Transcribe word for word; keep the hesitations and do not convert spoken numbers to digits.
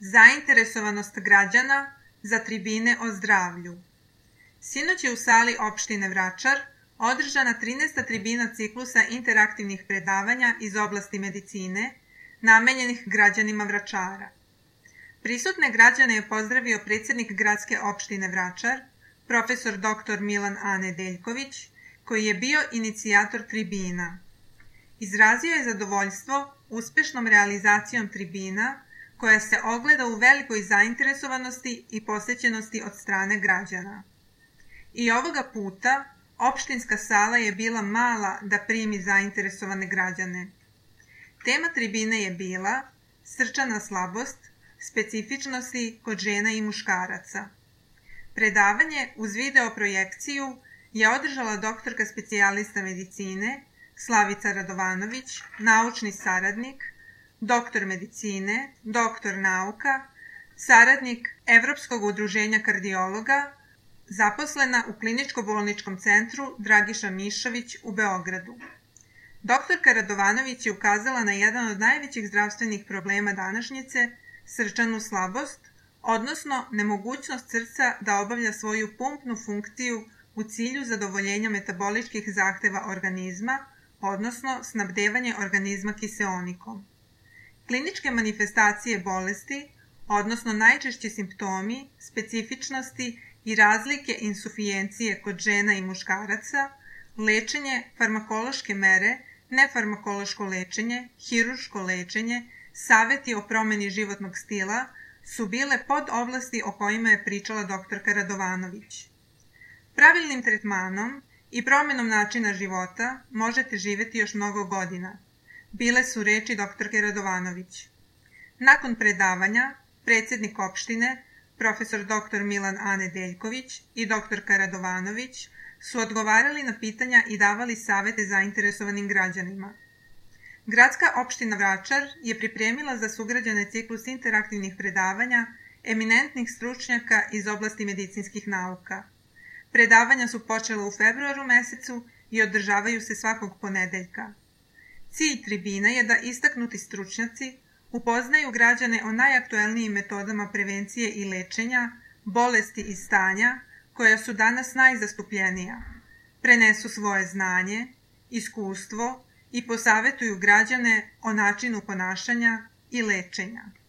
Zainteresovanost građana za tribine o zdravlju. Sinoć je u sali opštine Vračar održana trinaesta tribina ciklusa interaktivnih predavanja iz oblasti medicine, namenjenih građanima Vračara. Prisutne građane je pozdravio predsjednik gradske opštine Vračar, profesor doktor Milan A. Nedeljković, koji je bio inicijator tribina. Izrazio je zadovoljstvo uspešnom realizacijom tribina, koja se ogleda u velikoj zainteresovanosti i posvećenosti od strane građana. I ovoga puta opštinska sala je bila mala da primi zainteresovane građane. Tema tribine je bila srčana slabost, specifičnosti kod žena i muškaraca. Predavanje uz video projekciju je održala doktorka specijalista medicine Slavica Radovanović, naučni saradnik, doktor medicine, doktor nauka, saradnik Evropskog udruženja kardiologa, zaposlena u kliničko-bolničkom centru Dragiša Mišović u Beogradu. Doktorka Radovanović je ukazala na jedan od najvećih zdravstvenih problema današnjice, srčanu slabost, odnosno nemogućnost srca da obavlja svoju pumpnu funkciju u cilju zadovoljenja metaboličkih zahteva organizma, odnosno snabdevanje organizma kiseonikom. Kliničke manifestacije bolesti, odnosno najčešći simptomi, specifičnosti i razlike insufijencije kod žena i muškaraca, lečenje, farmakološke mere, nefarmakološko lečenje, hiruško lečenje, saveti o promeni životnog stila su bile pod oblasti o kojima je pričala doktorka Radovanović. Pravilnim tretmanom i promenom načina života možete živjeti još mnogo godina, bile su reči doktorke Radovanović. Nakon predavanja, predsjednik opštine, profesor doktor Milan A. Nedeljković i doktorka Radovanović su odgovarali na pitanja i davali savete zainteresovanim građanima. Gradska opština Vračar je pripremila za sugrađane ciklus interaktivnih predavanja eminentnih stručnjaka iz oblasti medicinskih nauka. Predavanja su počela u februaru mesecu i održavaju se svakog ponedeljka. Cilj tribine je da istaknuti stručnjaci upoznaju građane o najaktuelnijim metodama prevencije i lečenja, bolesti i stanja koja su danas najzastupljenija, prenesu svoje znanje, iskustvo i posavetuju građane o načinu ponašanja i lečenja.